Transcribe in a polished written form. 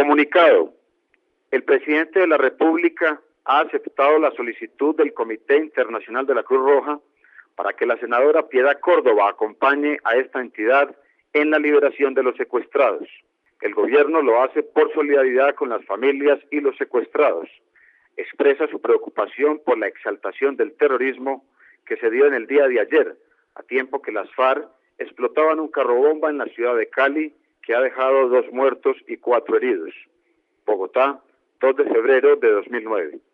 Comunicado. El presidente de la República ha aceptado la solicitud del Comité Internacional de la Cruz Roja para que la senadora Piedad Córdoba acompañe a esta entidad en la liberación de los secuestrados. El gobierno lo hace por solidaridad con las familias y los secuestrados. Expresa su preocupación por la exaltación del terrorismo que se dio en el día de ayer, a tiempo que las FARC explotaban un carrobomba en la ciudad de Cali que ha dejado 2 muertos y 4 heridos. Bogotá, 2 de febrero de 2009.